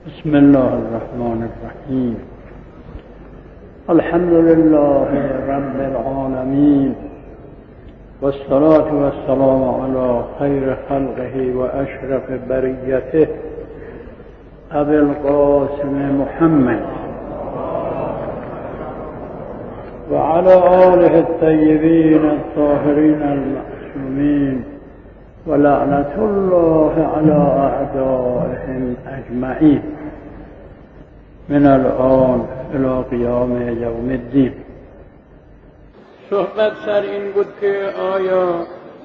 بسم الله الرحمن الرحیم. الحمد لله رب العالمین والصلاة والسلام علی خیر خلقه و اشرف بریته ابی القاسم محمد و علی آله الطیبین الطاهرین المعصومین و لعنت الله علی اعدائهم اجمعین من الان الی قیام یوم الدین. صحبت سر این بود که آیا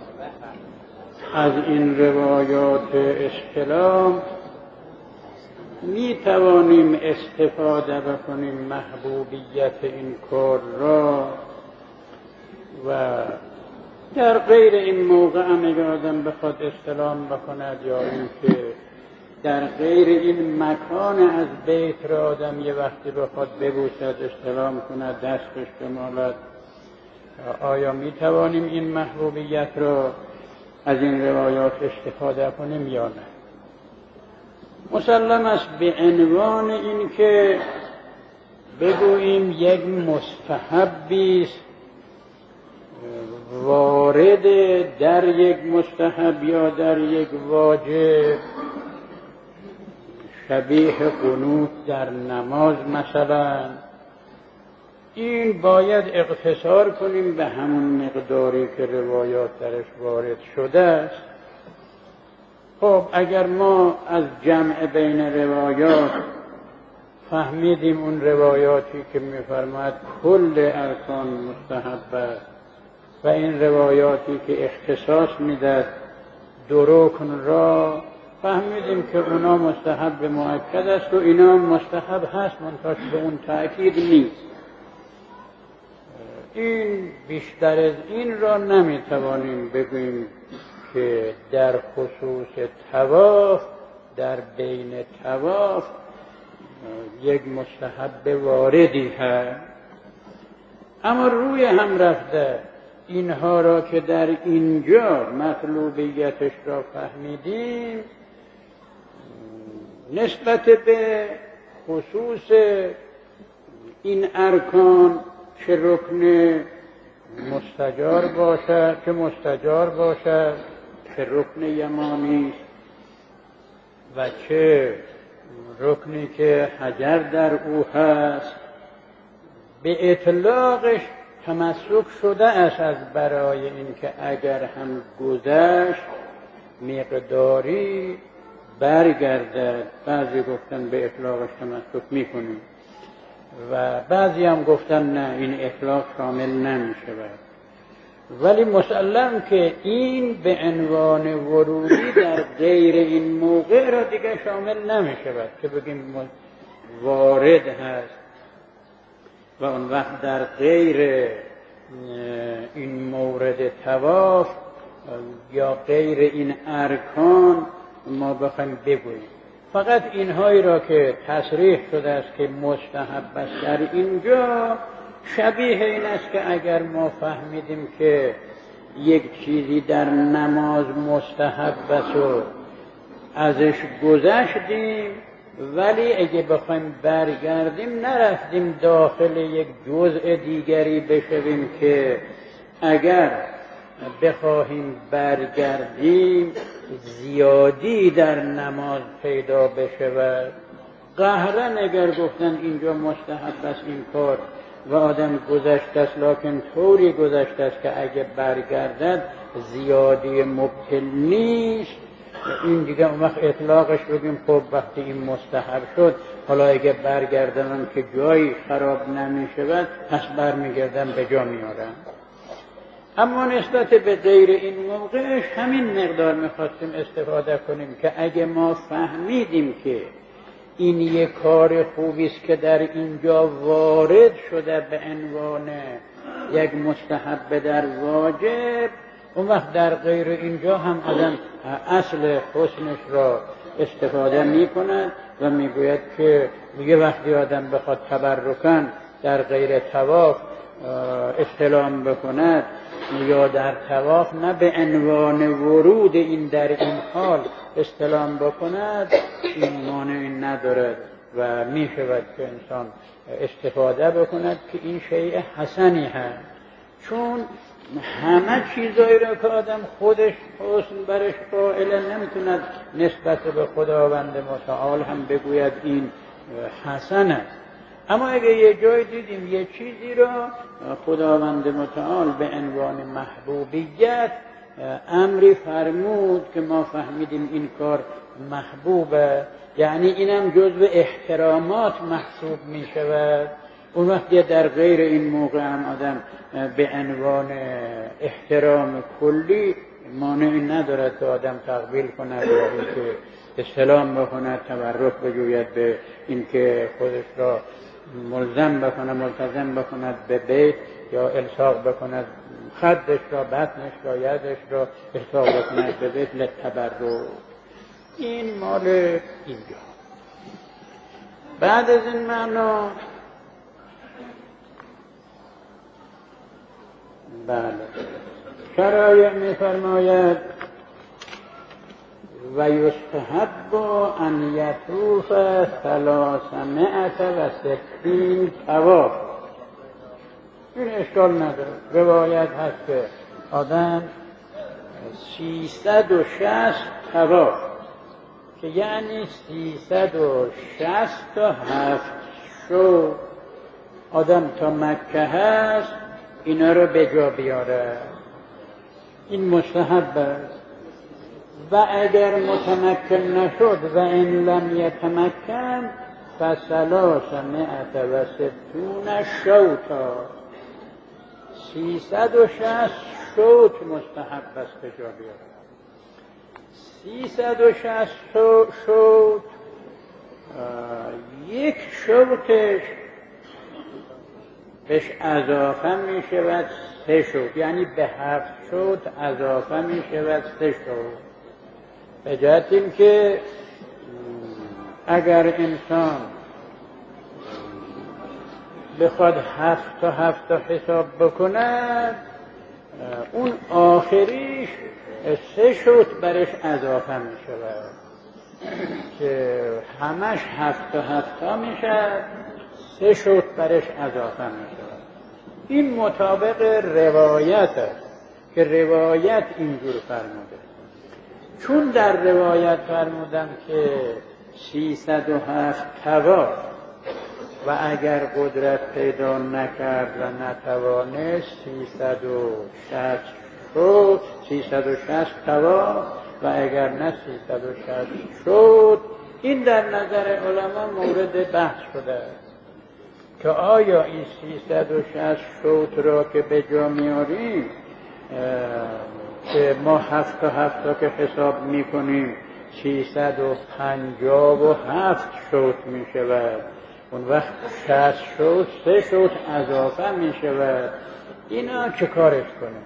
از این روایات استلام می توانیم استفاده بکنیم محبوبیت این کار را و در غیر این موقع هم اگر آدم بخواد استلام بکند یا اینکه در غیر این مکان از بیت را آدم یه وقتی بخواد ببوسد استلام کند دستش بمالد، آیا می توانیم این محبوبیت را از این روایات استفاده کنیم یا نه؟ مسلم است به عنوان این که بگوییم یک مستحبی است وارد در یک مستحب یا در یک واجب شبیه قنوت در نماز مثلا، این باید اقتصار کنیم به همون مقداری که روایات درش وارد شده است. خب اگر ما از جمع بین روایات فهمیدیم اون روایاتی که می‌فرماید کل ارکان مستحب است و این روایاتی که اختصاص میداد دو رکن را فهمیدیم که اونا مستحب مؤکد است و اینا مستحب هست منتها به اون تأکید نیست، این بیشتر از این را نمیتوانیم بگوییم که در خصوص طواف در بین طواف یک مستحب واردی هست. اما روی هم رفته اینها را که در اینجا مطلوبیتش را فهمیدیم نسبت به خصوص این ارکان چه رکن مستجار باشد چه رکن یمانی و چه رکنی که حجر در او هست به اطلاقش تمسک شده است از برای اینکه اگر هم گذشت مقداری برگردد. بعضی گفتن به اطلاقش تمسک میکنیم و بعضی هم گفتن نه این اطلاق شامل نمیشود، ولی مسلم که این به عنوان ورودی در غیر این موقع را دیگه شامل نمیشود که بگیم وارد هست و اون وقت در غیر این مورد طواف یا غیر این ارکان ما بخوایم بگوییم. فقط اینهایی را که تصریح شده است که مستحب است در اینجا شبیه این است که اگر ما فهمیدیم که یک چیزی در نماز مستحب است و ازش گذشتیم ولی اگه بخوایم برگردیم نرفتیم داخل یک جزء دیگری بشویم که اگر بخواهیم برگردیم زیادی در نماز پیدا بشود. قهرن اگر گفتن اینجا مستحب است این کار و آدم گذشته است لکن طوری گذشته است که اگه برگردد زیادی مبطل نیست، این دیگه اون وقت اطلاقش بگیم خب وقتی این مستحب شد حالا اگه برگردم که جایی خراب نمی شود پس برمیگردم به جا میارم. اما نسبت به غیر این موقعش همین مقدار میخواستیم استفاده کنیم که اگه ما فهمیدیم که این یک کار خوبی است که در اینجا وارد شده به عنوان یک مستحب در واجب، اون وقت در غیر اینجا هم آدم اصل حسنش را استفاده می کند و می گوید که یه وقتی آدم بخواد تبرکن در غیر طواف استلام بکند یا در طواف نه به عنوان ورود این در این حال استلام بکند، این مانعی ندارد و می شود که انسان استفاده بکند که این شیء حسنی هست. چون همه چیزایی را که آدم خودش حسن برش قائل نمیتوند نسبت به خداوند متعال هم بگوید این حسن است. اما اگه یه جای دیدیم یه چیزی را خداوند متعال به عنوان محبوبیت امری فرمود که ما فهمیدیم این کار محبوبه، یعنی اینم جزو احترامات محسوب می شود، اون وقت در غیر این موقع هم آدم به عنوان احترام کلی مانعی ندارد که آدم تقبیل کند یا اینکه استلام بکند، تبرک بجوید به اینکه خودش را ملزم بکند، ملتزم بکند به بیت، یا الصاق بکند خدش را، بطنش را، یدش را الصاق بکند به بیت للتبرک. این مال اینجا. بعد از این معنا بله شرایع می فرماید و یستحب ان یطوف 360 طواف. این اشکال نداره، روایت هست که آدم 360 طواف که یعنی 360 تا 7 شو آدم تا مکه هست اینا رو به جا بیاره. این مستحب است. و اگر متمکن نشد و این لم یتمکن ف360 شوطا، 360 شوط مستحب است به جا بیاره. 360 شوط یک شوطش بهش اضافه می شود 3 شوط، یعنی به 7 شوط اضافه می شود 3 شوط. به جهت این که اگر انسان بخواد 7 تا 7 تا حساب بکند، اون آخریش 3 شوط برش اضافه می شود که همش 7 تا 7 تا می شود، 3 شوط برش اضافه می شود. این مطابق روایت است که روایت اینجور فرموده. چون در روایت فرمودن که 307 طواف و اگر قدرت پیدا نکرد و نتوانست 360 طواف و اگر نه 360 شد، این در نظر علما مورد بحث شده که آیا این 360 شوط را که به جا میاریم که ما 7 تا 7 تا که حساب میکنیم 357 شوط می شود، اون وقت 60 شوط 3 شوط اضافه می شود، اینا چه کارش کنه؟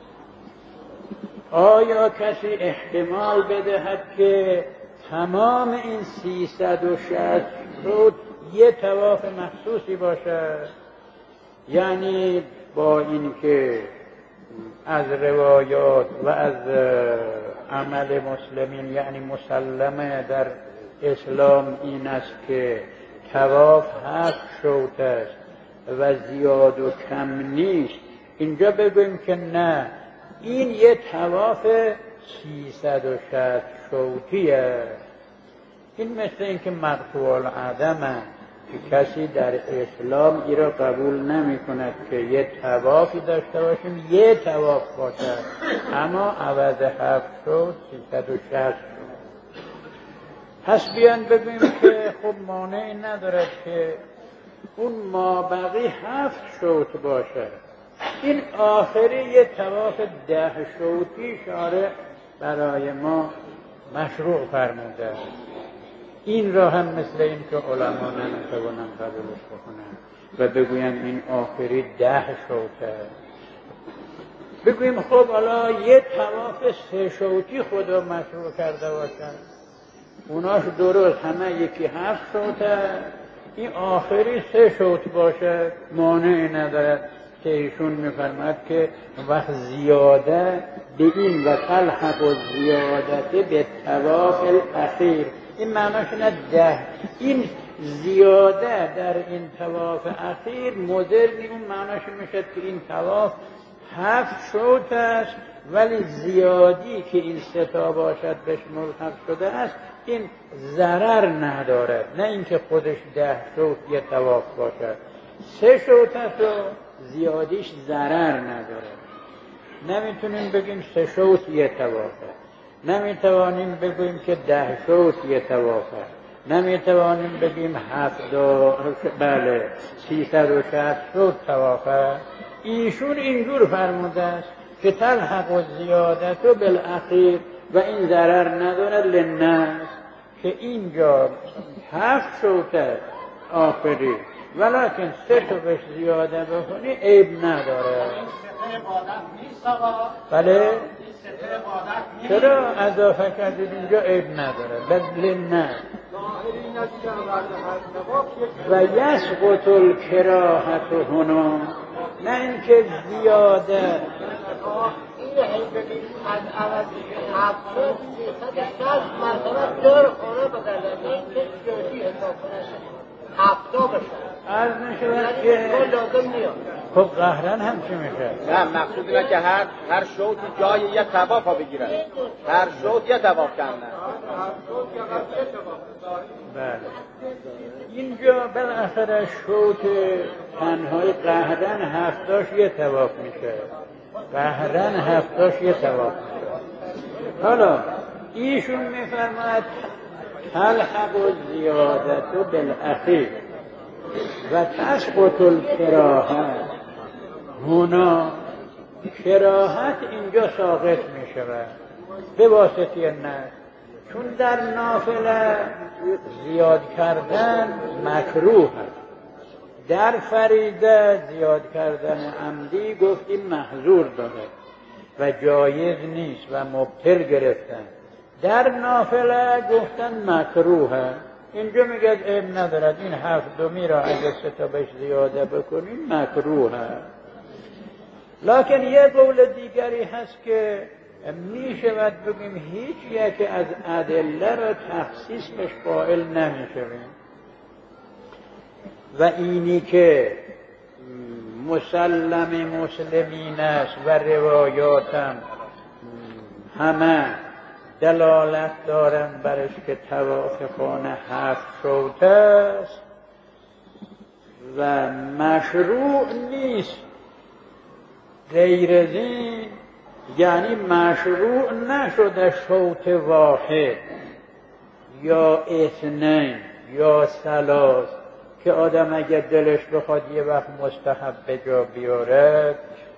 آیا کسی احتمال بدهد که تمام این 360 شوط یه طواف مخصوصی باشد؟ یعنی با اینکه از روایات و از عمل مسلمین یعنی مسلمه در اسلام این است که طواف 7 شوط است و زیاد و کم نیست، اینجا بگوییم که نه، این یه طواف 360 شوطی است. این مثل اینکه مقطوع العدم که کسی در اسلام این را قبول نمی کند که یه طوافی داشته باشیم یه طواف باشد، اما عوض 7 شد 360 شد. پس بیان بگویم که خب مانعی ندارد که اون مابقی 7 شوط باشد. این آخری یه طواف 10 شوطی شارع برای ما مشروع فرموده. این را هم مثل این که علما نمیتوانن قبولش بکنن و بگوین این آخری 10 شوطه. بگویم خب حالا یه طواف 3 شوطی خدا مشروع کرده باشن، اوناش درست همه یکی 7 شوطه، این آخری 3 شوط باشه، مانعی ندارد که ایشون میفرماید که وقت زیاده به این و تلحق و زیادت به طواف الاخیر، این معناش نه ده، این زیاده در این طواف اخیر مدرنی اون معناش میشه که این طواف 7 شوط است، ولی زیادی که این 3 تا باشد بهش ملحق شده است این ضرر نداره، نه اینکه خودش 10 شوط یه طواف باشد. 3 شوط است و زیادیش ضرر نداره. نمیتونیم بگیم 3 شوط یه طوافه، نمیتوانیم بگیم که 10 شوط یه طوافه، نمیتوانیم بگیم 360 شوط طوافه. ایشون اینجور فرموده است که تلحق و زیادت و بالاخیر و این ضرر نداره للناس، که اینجا 7 شوط آخری ولیکن 3 تا بهش زیاده بکنی عیب نداره. بله چرا اضافه کردید اینجا عیب نداره، بل نه و یسقط الکراهت هنا، نه اینکه زیاده این ببین از عوض 70 مثلا دور خونه بدلن، نه اینکه زیادی حساب کنه 70 بشه عرض نشود که لازم نیاد. خب قهرن هم چی میشه؟ نه مقصود اینه که هر شوط جای یک طواف ها بگیرن، هر شوط یک طواف کردن. بله اینجا بالاخره شوط تنهای قهرن 7 یه طواف میشه، قهرن 7 یه طواف میشه. حالا ایشون میفرماید تلحق و زیادت و بالاخیر و تسقط الکراهت هنا، کراهت اینجا ساقط می شود به واسطه نه، چون در نافله زیاد کردن مکروه است، در فریضه زیاد کردن عمدی گفتیم محظور داره و جایز نیست و مبطل گرفتن، در نافله گفتن مکروه. اینجا میگه عیب ندارد این 7 را اگه 3 تا بهش زیاده بکنیم مکروه. لکن یه قول دیگری هست که میشود بگیم هیچ یک از ادله را تخصیص بهش قائل نمیشویم و اینی که مسلم مسلمین است و روایاتم همه دلالت دارن برش که طواف خانه 7 شوط است و مشروع نیست. غیر از این یعنی مشروع نشده شوط واحد یا اثنین یا ثلاث که آدم اگر دلش بخواد یه وقت مستحب به جا بیاره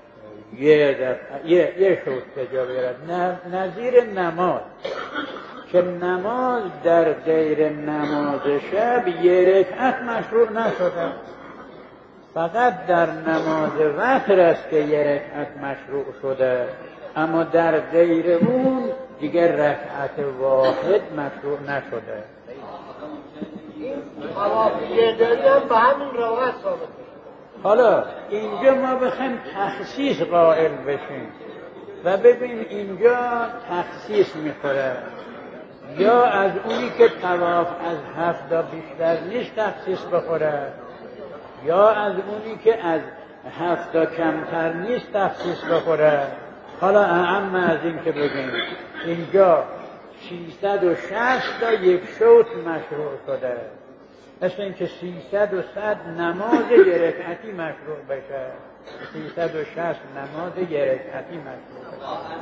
یه شوط به جا بیارد، نظیر نماز که نماز در غیر نماز شب 1 رکعت مشروع نشده، فقط در نماز وتر است که 1 رکعت مشروع شده، اما در غیر اون دیگر رکعت واحد مشروع نشده. این حوافیه داری هم به همین روایت ثابت. حالا اینجا ما بخوایم تخصیص قائل بشیم و ببین اینجا تخصیص میخوره، یا از اونی که طواف از 7 بیشتر نیست تخصیص بخوره، یا از اونی که از 7 کمتر نیست تخصیص بخوره. حالا اعم از این که بگیم اینجا 360 تا 1 شوط مشروع شده، مثل اینکه 300 و 100 نماز 1 رکعتی مشروع بشه، 360 نماز 1 رکعتی مشروع بشه.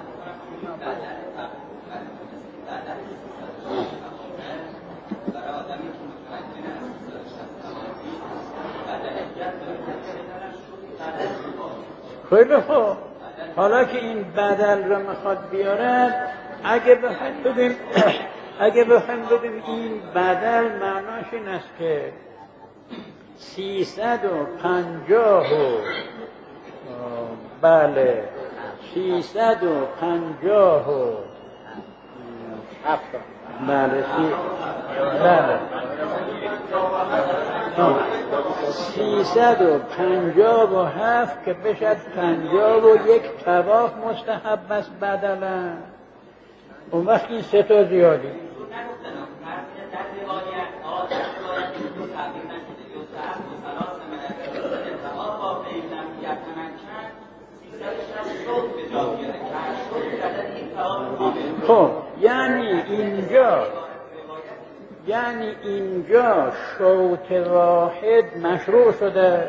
خیلی خوب، حالا که این بدل رو میخواد بیارد، اگه بخوایم بگیم این بدل معناش این است که 350 بله 350 بله 357 که بشد 51 طواف مستحب است بدلا. اون وقت این سه تا زیادی. خب یعنی اینجا شوط واحد مشروع شده.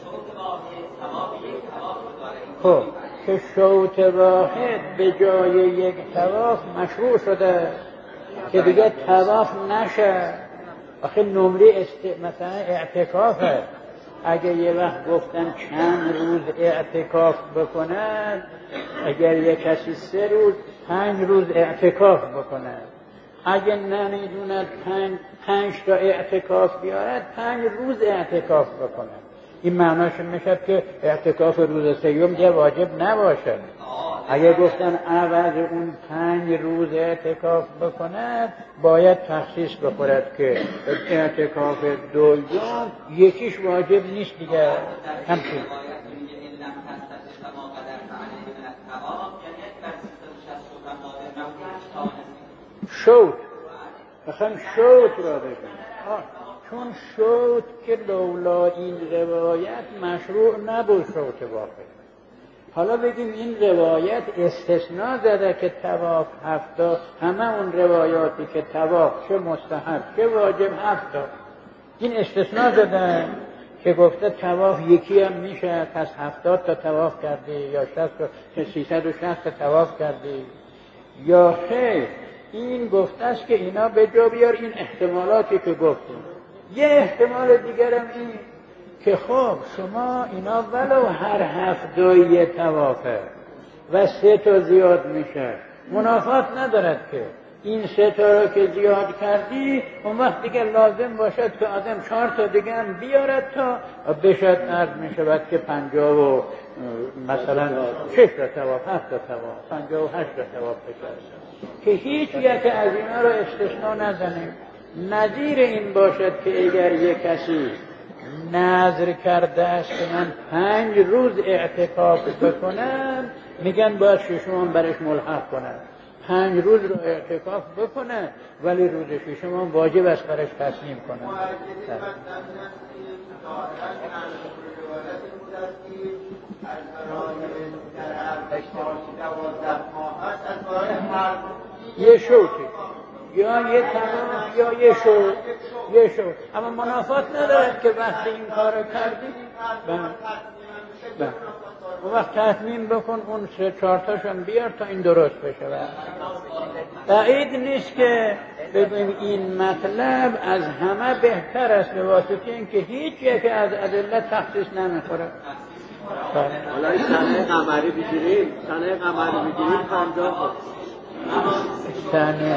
خب که شوط واحد به جای یک طواف مشروع شده که دیگه طواف نشه. آخه نمره مثلا اعتکافه، اگه یه وقت گفتن چند روز اعتکاف بکنن، اگر یک کسی 3 روز 5 روز اعتکاف بکنن، اگه نمیدوند 5 تا اعتکاف بیارد 5 روز اعتکاف بکنن. این معناش میشه که اعتکاف روز سیوم دیگه واجب نباشه. اگه گفتن عوض اون 5 روز اعتکاف بکند باید تخصیص بخورد که اعتکاف دوم یکیش واجب نیست دیگه. همچنین شوط بخوایم شوط را بگیم، چون شوط که لولا این روایت مشروع نبود شوط واقعی. حالا بگیم این روایت استثناء زده که طواف 7 تا، همه اون روایاتی که طواف چه مستحب چه واجب 7 تا، این استثناء زده که گفته طواف یکی هم میشه، پس 70 تا طواف کردی یا 360 تا طواف کردی، یا خیر این گفته است که اینا به جا بیار این احتمالاتی که گفتیم. یه احتمال دیگرم این که خب شما اینا ولو هر هفته یه طوافه و 3 تا زیاد میشه، منافات ندارد که این 3 تا رو که زیاد کردی اون وقت دیگه لازم باشد که آدم 4 تا دیگه هم بیارد تا بشد عرض میشود که 50 و مثلا 6 تا طواف 7 تا طواف 58 تا طواف بشه، که هیچ یک از اینا رو استثناء نزنیم. نظیر این باشد که اگر یک کسی نذر کرده است که من 5 روز اعتکاف بکنم، میگن باید 6م برش ملحق کنن. 5 روز رو اعتکاف بکنه ولی روز 6م واجب است برش تصمیم کنن. یه شوطی یا یه طواف یا یه شوط، اما منافات ندارد که وقتی این کارو کردی اون وقت تصمیم بکن اون 3-4 تاشون بیار تا این درست بشه. بعید نیست که ببین این مطلب از همه بهتر است به واسطه اینکه هیچ یک از ادله تخصیص نمیخوره. حالا این سنه قمری بگیریم 50 سنه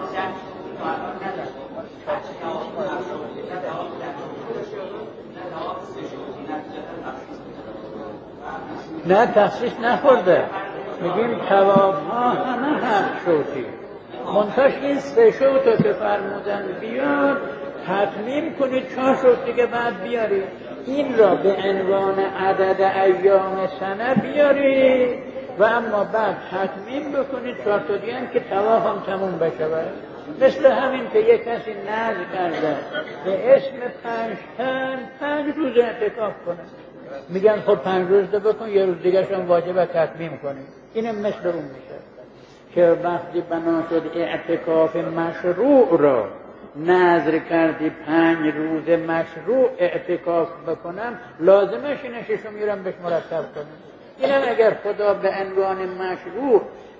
نه تخصیص نخورده، میگیم طواف ها همه 7 شوطی، منتاش این 3 شوطو که فرمودن بیار تتمیم کنید 4 شوط دیگه بعد بیارید، این را به عنوان عدد ایام سنه بیارید و اما بعد تتمیم بکنید 4 تا دیگه هم که طواف هم تموم بشه. مثل همین که یک کسی نذر کرده به اسم 5 روز اعتکاف کنه، میگن خب 5 روز ده بکن، یه روز دیگه شما واجب تتمیم کنید. اینم مثل اون میشه که وقتی بنا شد اعتکاف مشروع را نذر کردی 5 روز مشروع اعتکاف بکنم، لازمش اینه 6م میرم بهش مرتب کنم. اینم اگر خدا به عنوان مشروع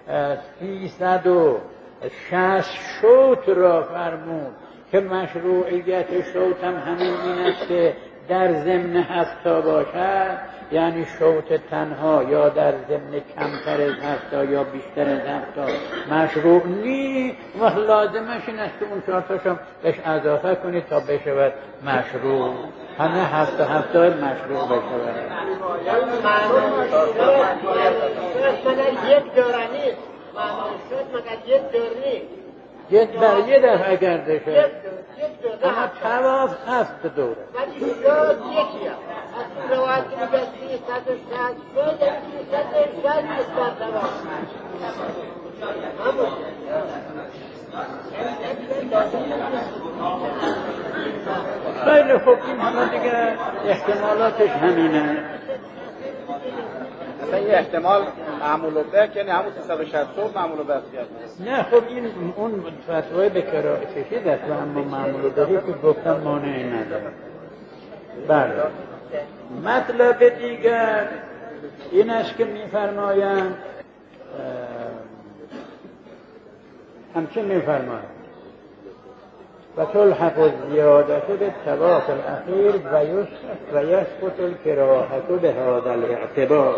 360 شوط را فرمود که مشروعیت شوط هم همین این است که در ضمن 7 تا باشد، یعنی شوط تنها یا در ضمن کمتر از 7 تا یا بیشتر از 7 تا مشروع نیست و لازمش این است که اون 4 تاشم بهش اضافه کنید تا بشود مشروع، همه 7 تا مشروع بشود. یک دوره نیست، معمول شد مگر یک دور نیست، یه دفعه کرده شد. یک دوره اما تواف 7 دوره. ولی شاد یکی هم از این روایت که میگه 360 شد 360 نسبت تواف همون خیلی خوب. این حالا دیگه احتمالاتش همینه. اصلا یه احتمال معمول به که نه همون 360 معمول به است. نه خب این اون فتوای به کراهه کشید است و اما معمول به که گفتم مانعی نداره. بله. مطلب دیگر این است که میفرمایند همچه میفرمایند و تلحق الزیادت به طواف الاخیر و یسقط الکراهة به هذا الاعتبار.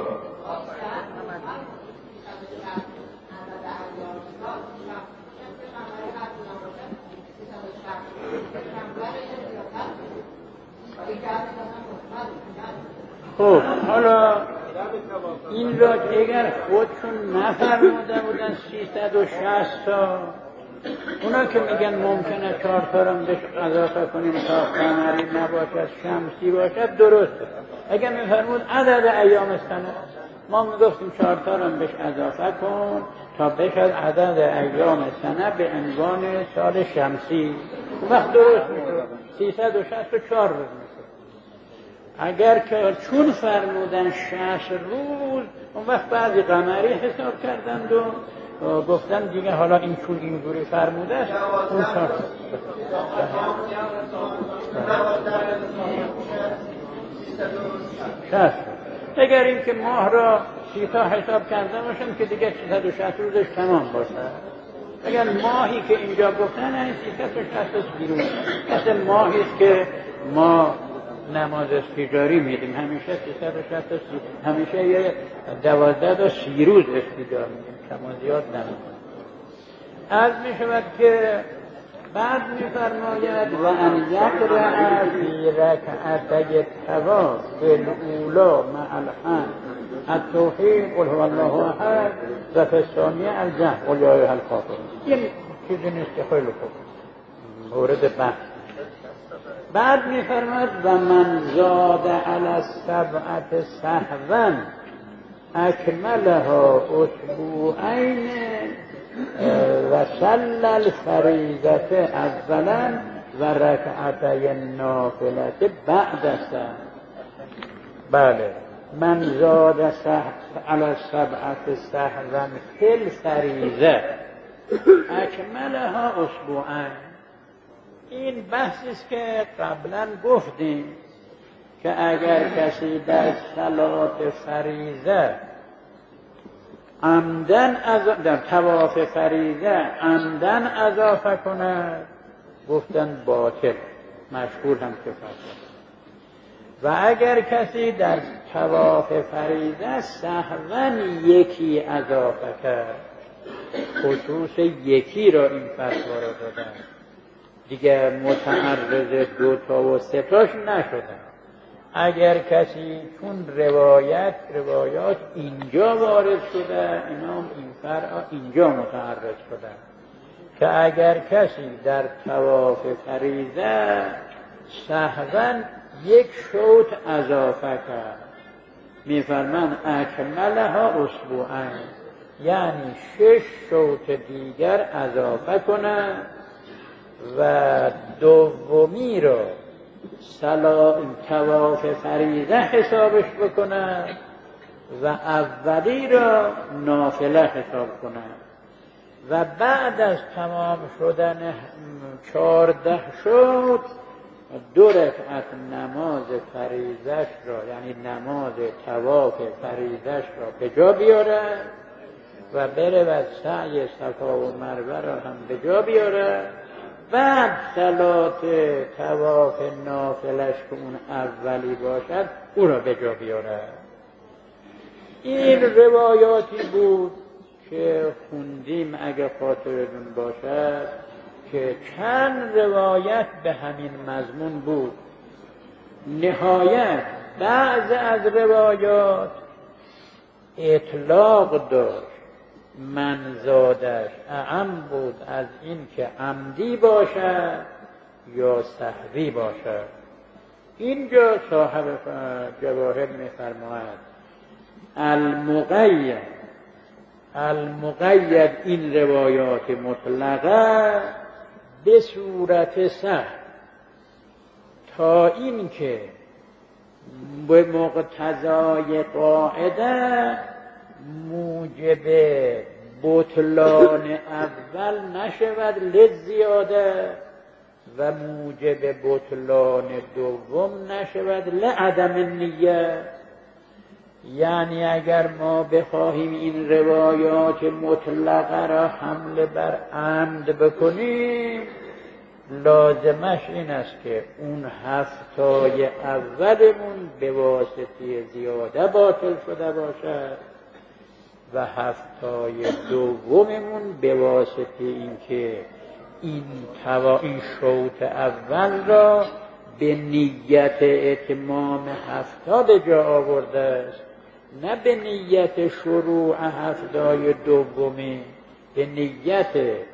خب حالا این را اگر خودشون نفرموده بودن 360 تا، اونا که میگن ممکنه 4 تا را بهش اضافه کنیم تا قمری نباشد شمسی باشد، درسته. اگر میفرمود عدد ایام سنه، ما میگفتیم 4 تا را بهش اضافه کن تا بشد عدد ایام سنه به عنوان سال شمسی، اون وقت درست میشود 364 روز میشود. اگر که چون فرمودن 60 روز، اون وقت بعضی قمری حساب کردند و گفتن دیگه حالا این چون اینجوری فرموده است اون 4 60. اگر این که ماه را 30 تا حساب کرده باشم که دیگه 360 روزش تمام باشه. اگر ماهی که اینجا گفتن این 360 بیرون مثل ماهی است که ما نماز استیجاری میدیم، همیشه 360 همیشه یه 12 تا 30 روز استیجار میدیم، کم و زیاد نمیکنیم. عرض میشود که بعد میفرماید و ان یقرأ فی رکعتي الطواف بالاولی مع الحمد التوحید قل هو الله احد و فی الثانیه الجهر قل یا ایها الکافرون. این چیزی نیست که خیلی خوب مورد بحث. بعد میفرماید و من زاد علی السبعة سهوا اکملها اسبوعین و صلی الفریضة اولا و رکعتي النافلة بعد السلام. بله، من زاد علی السبعة سهوا فی الفریضة اکملها اسبوعین. این بحثی است که قبلا گفتیم که اگر کسی در صلات فریضه عمدن در طواف فریضه عمدن اضافه کند، گفتن باطل، مشهور هم که فرض. و اگر کسی در طواف فریضه سهوا یکی اضافه کرد، خصوص یکی را این فتوا را دادن، دیگه متعرض 2 تا و 3 تاش نشدن. اگر کسی چون روایات اینجا وارد شده، اینا هم این فرع اینجا متعرض شدن که اگر کسی در طواف فریضه سهوا یک شوط اضافه کرد، میفرمان اکملها اسبوعین، یعنی 6 شوط دیگر اضافه کنه و دومی رو طواف فریضه حسابش بکنه و اولی را نافله حساب کنه و بعد از تمام شدن 14 شد 2 رکعت نماز فریضه‌اش را، یعنی نماز طواف فریضه‌اش را به جا بیاره و بره و سعی صفا و مروه را هم به جا بیاره، بعد صلات طواف نافلش که اون اولی باشد او را به جا بیاره. این روایاتی بود که خوندیم اگه خاطرتون باشد که چند روایت به همین مضمون بود. نهایت بعض از روایات اطلاق داشت، من زادش اعم بود از این که عمدی باشد یا سهوی باشد. اینجا صاحب جواهر می‌فرماید المقید این روایات مطلقه به صورت سهو، تا این که به مقتضای قاعده موجب بطلان اول نشود لزیاده و موجب بطلان دوم نشود لعدم نیه. یعنی اگر ما بخواهیم این روایات مطلقه را حمل بر عمد بکنیم، لازمش این است که اون هفتای اولمون به واسطه زیاده باطل شده باشد و هفتای دوممون به واسطه اینکه این شوط اول را به نیت اتمام هفتا به جا آورده است، نه به نیت شروع هفتای دومی، به نیت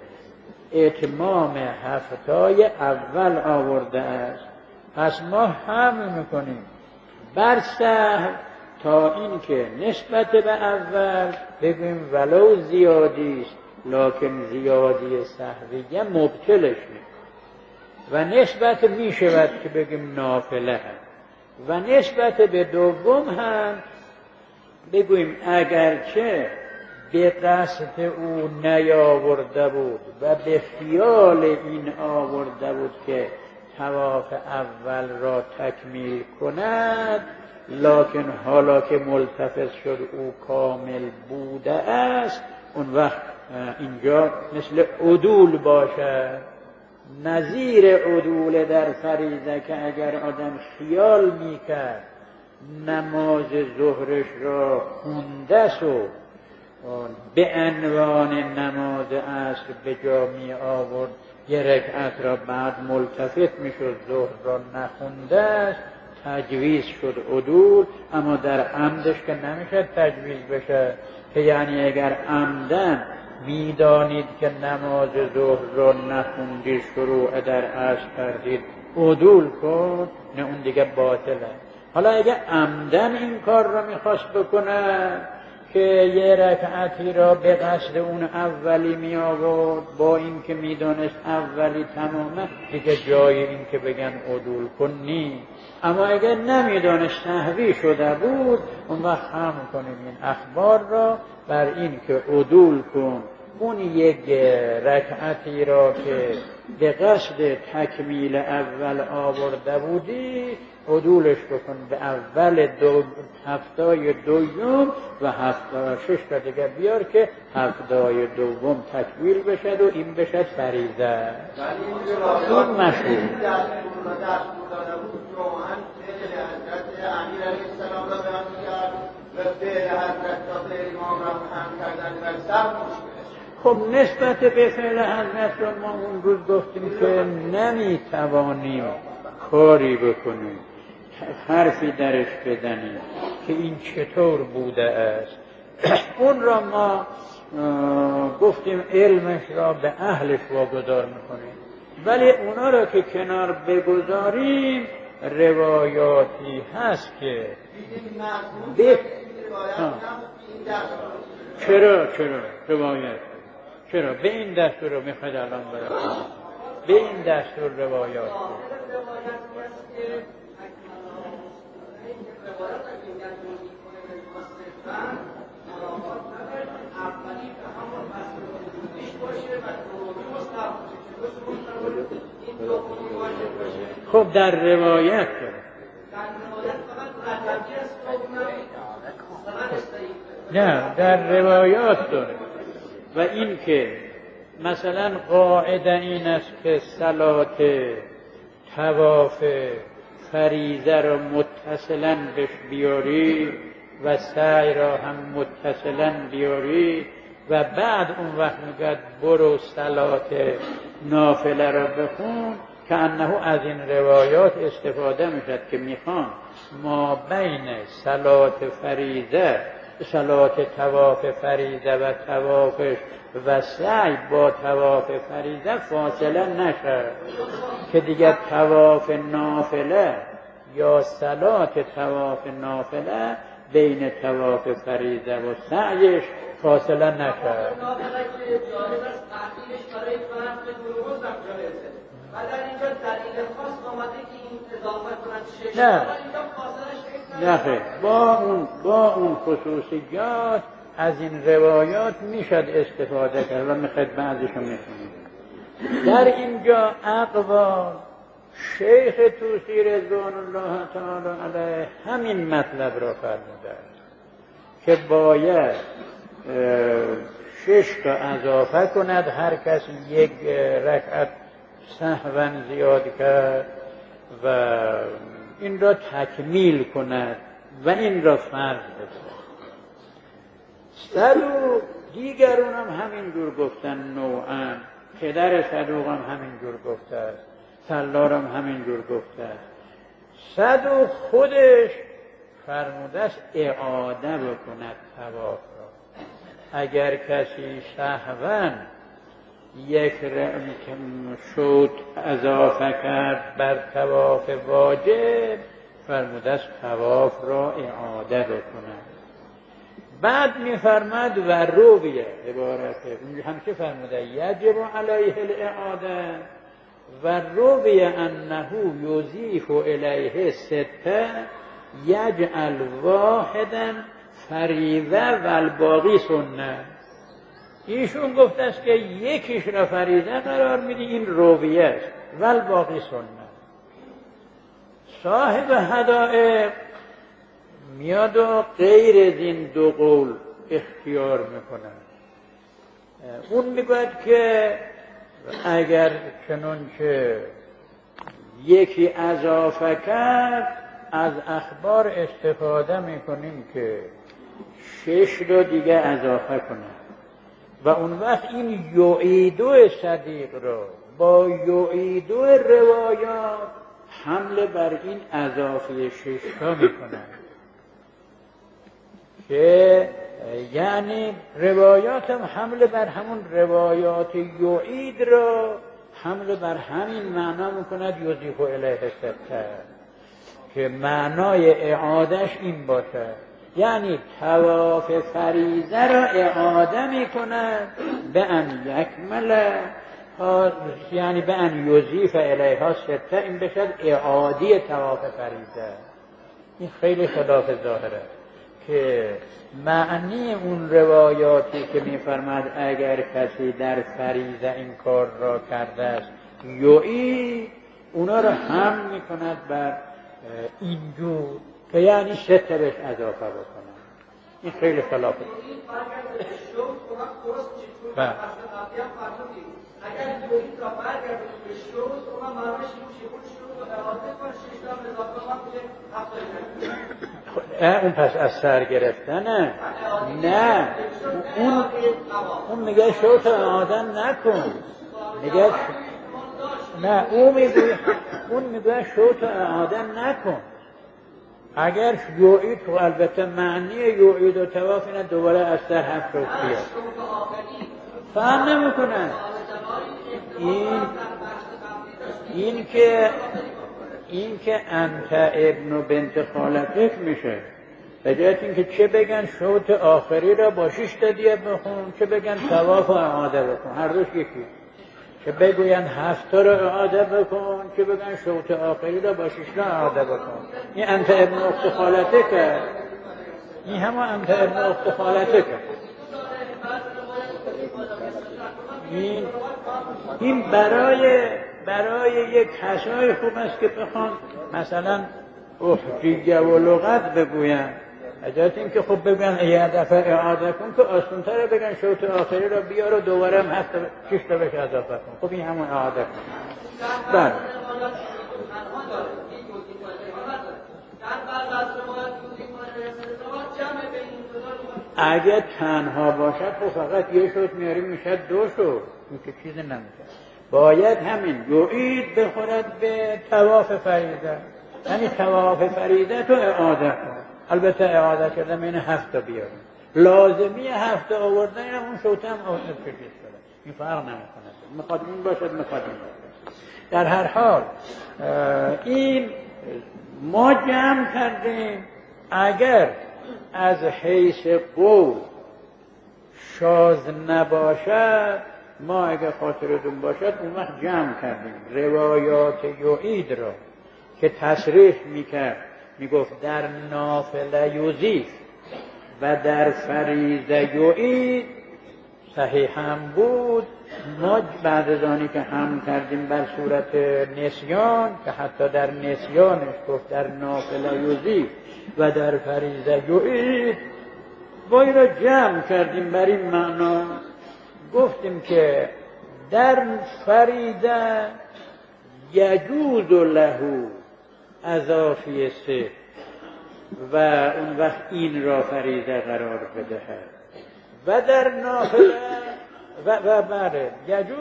اتمام هفتای اول آورده است. پس ما حمل میکنیم بر سهو تا این که نسبت به اول بگویم ولو زیادی است لکن زیادی سهویه مبطلش نیست، و نسبت می شود که بگیم نافله هست، و نسبت به دوم هم بگوییم اگرچه به قصد او نیاورده بود و به خیال این آورده بود که طواف اول را تکمیل کند، لکن حالا که ملتفت شد او کامل بوده است، اون وقت اینجا مثل عدول باشد، نظیر عدول در فریضه که اگر آدم خیال میکرد نماز ظهرش را خوندست و به عنوان نماز عصر به جا می آورد، یه رکعت را بعد ملتفت میشد ظهر را نخونده است، تجویز شد عدول. اما در عمدش که نمیشه تجویز بشه، که یعنی اگر عمدن میدانید که نماز ظهر را نخوندید شروع در عصر کردید عدول کن، نه اون دیگه باطله. حالا اگر عمدن این کار را میخواست بکنه که یه رکعتی را به قصد اون اولی می آورد، با این که میدانست اولی تمامه، دیگه جای این که بگن عدول کن نیست. اما اگر نمیدانست سهوی شده بود، اون وقت هم کنیم این اخبار را بر این که عدول کن اون یک رکعتی را که به قصد تکمیل اول آورده بودی عدولش بکن به اول هفتای دوم و شش تا دیگه بیار که هفتای دوم تکمیل بشد و این بشد فریضه. این مشهور خب نسبت به فعل حضرت رو ما اون روز گفتیم که نمیتوانیم کاری بکنیم، حرفی درش بزنیم که این چطور بوده است. اون را ما گفتیم علمش را به اهلش واگذار میکنیم، ولی اونا را که کنار بگذاریم روایاتی هست که چرا روایت چرا به این دستور رو میخواید الان برای به این دستور روایات خب در روایت نه در روایات داره. و این که مثلا قاعده این است که صلات طواف فریضه را متصلا بهش بیاری و سعی را هم متصلا بیاری و بعد اون وقت میگه برو صلات نافله را بخون، که انه از این روایات استفاده میشد که میخوان ما بین صلات فریضه، صلات طواف فریضه و طوافش و سعی با طواف فریضه فاصله نشه که دیگه طواف نافله یا صلات طواف نافله بین طواف فریضه و سعیش فاصله نشه. نه خیر، با اون خصوصیات از این روایات میشد استفاده کرد و میخواید بعضیشو میخونید. در اینجا اقوال شیخ طوسی رضوان الله تعالی علیه همین مطلب را فرموده که باید 6 تا اضافه کند، هر کس 1 رکعت سهوا زیاد کرد و این را تکمیل کند و این را فرض بده. صدوق دیگرون هم همین جور گفتن، نوعا پدر صدوق هم همین جور گفته است، سلار هم همین جور گفته است. صدوق خودش فرموده است اعاده بکند طواف را. اگر کسی سهوا 1 شوط اضافه کرد بر طواف واجب، فرموده است طواف را اعاده بکند. بعد میفرماد و رویه عبارته همچه فرموده یجب علیه الاعاده و رویه انه یضیف الیه 6 یجعل واحدا فریضه و الباقی سنه. ایشون گفته است که 1 را فریضه قرار میدی، این رویه است، و الباقی سنه. صاحب حدائق میاد و غیر از این 2 قول اختیار میکنه. اون میگوید که اگر چنانچه 1 اضافه کرد، از اخبار استفاده میکنیم که 6 رو دیگه اضافه کنه و اون وقت این یعیدو صدیق رو با یعیدو روایات حمله بر این اضافه 6 تا میکنن که یعنی روایات هم حمله بر همون روایات یعید را حمله بر همین معنا میکند یضیف الیه 6 که معنای اعادش این باشه، یعنی طواف فریضه را اعاده میکند به ان یکمل، یعنی به ان یضیف الیها 6، این بشد اعادی طواف فریضه. این خیلی خلاف ظاهره که معنی اون روایاتی که میفرماد اگر کسی در فریضه این کار را کرده است یعید، اونا را هم میکند بر اینجور که یعنی 6 بهش اضافه بکنن. این خیلی خلافه. بله. اگر یعید را برگردونیم به شروط، اونها معنیش میشه اون شروط رو اعاده کن، 6 تا اضافه میشه 70. اون پس از سر گرفتنه؟ نه، اون میگه شروط اعاده نکن، میگه نه، اون میگه شروط اعاده نکن. اگر یعید تو البته معنی یعید و طواف اینه دوباره از سر 7 رو بیاد فهم نمی کنن. این که انت ابن و بنت خالتک میشه، به جای اینکه چه بگن شوط آخری را با 6 تا دیه بخون، چه بگن طواف و اعاده بکن، هر روش یکی، چه بگوین 7 تا را اعاده بکن، چه بگن شوط آخری را با 6 تا اعاده بکن. این انت ابن اخت خالتکه، این همه انت ابن اخت خالتکه. این برای یک کسای خوب است که بخوان مثلا احجیه و لغت بگوین، اجازت این که خب بگن یه دفعه اعاده کن که آسان‌تره بگن شوط آخری را بیار و دوباره هم 6 تا بهش اضافه کن. خب این همون اعاده کن. بله. اگه تنها باشد خب فقط یه شوط میاریم میشه 2 شوط، این که چیزی نمیشه. باید همین یعید بخورد به طواف فریضه، یعنی طواف فریضه تو اعاده کن. البته اعاده کردم این 7 تا بیاریم. لازمی هفته آوردن هم اون شوطه هم آوردن چشید شده. این فرق نمیکنه، میخواد این باشد میخواد این باشد. در هر حال این ما جمع کردیم اگر از حیث قول شاذ نباشد، ما اگر خاطرتون باشد اون وقت جمع کردیم روایات یعید را که تصریح میکرد، میگفت در نافله یضیف و در فریضه یعید صحیح هم بود. ما بعد از آنی که هم کردیم بر صورت نسیان که حتی در نسیانش گفت در نافله یضیف و در فریضه یعید، با این را جمع کردیم بر این معنا، گفتیم که در فریضه یجوز له اضافی سه و اون وقت این را فریضه قرار بدهد و در نافله و بله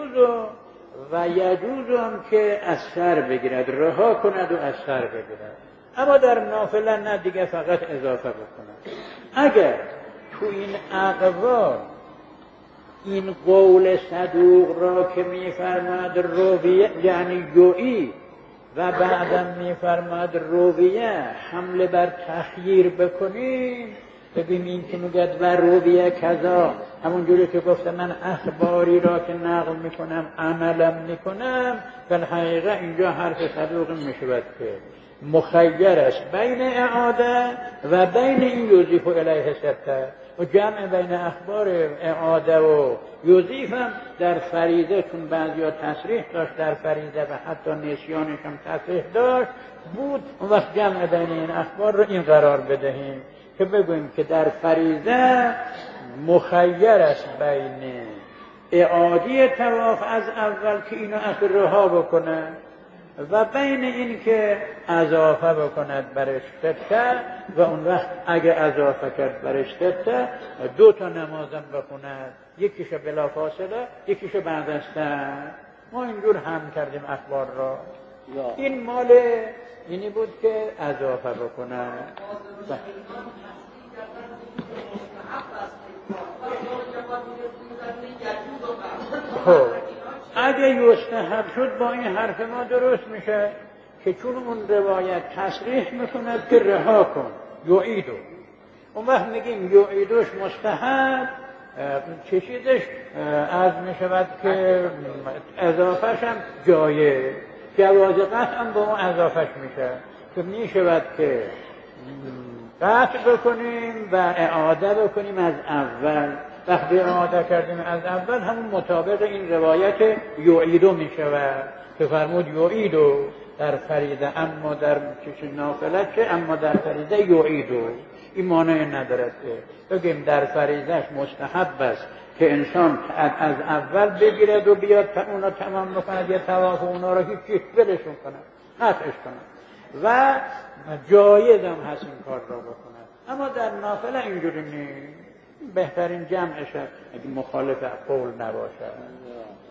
یجوز هم که از سر بگیرد، رها کند و از سر بگیرد، اما در نافله نه دیگه فقط اضافه بکند. اگر تو این اقوال این قول صدوق را که میفرماد رویه یعنی یعید و بعدم میفرماد رویه حمله بر تخییر بکنیم، ببینیم که میگد و رویه کذا، همون جوری که گفتم من اخباری را که نقل میکنم عملم میکنم، در حقیقت اینجا حرف صدوق میشود که مخیر است بین اعاده و بین این یضیف الیه سته و جمع بین اخبار اعاده و یضیف هم در فریضه، چون بعضیا تصریح داشت در فریضه و حتی نسیانش هم تصریح داشت بود، اون وقت جمع بین این اخبار رو این قرار بدهیم که بگوییم که در فریضه مخیر است بین اعادی طواف از اول که اینو اصل رها بکنه و بین این که اضافه بکند برش سته و اون وقت اگه اضافه کرد برش سته دو تا نمازم بخوند، یکیش بلا فاصله یکیش بعد از سته. ما اینجور هم کردیم اخبار را. این مال اینی بود که اضافه بکند. خب اگه یستحب شد با این حرف ما درست میشه که چون اون روایت تصریح میکند که رها کن یعیدو، اون وقت میگیم یعیدوش مستحب، چشیدش از میشود که اضافهش هم جایه، جواز قطع هم با اون اضافهش میشه که میشود که قطع بکنیم و اعاده بکنیم از اول. وقتی اعاده کردیم از اول همون مطابق این روایت یعیدو می شود که فرمود یعیدو در فریضه اما در نافله چه اما در فریضه یعیدو. این معنی ندارد که بگیم در فریضهش مستحب است که انسان از اول بگیرد و بیاد اونا تمام بکند یا طواف اونا رو هیچ بلشون کند قطعش کند و جایز هم هست این کار را بکند. اما در نافله اینجوری نیست، بهترین جمعش اگه مخالف قول نباشد.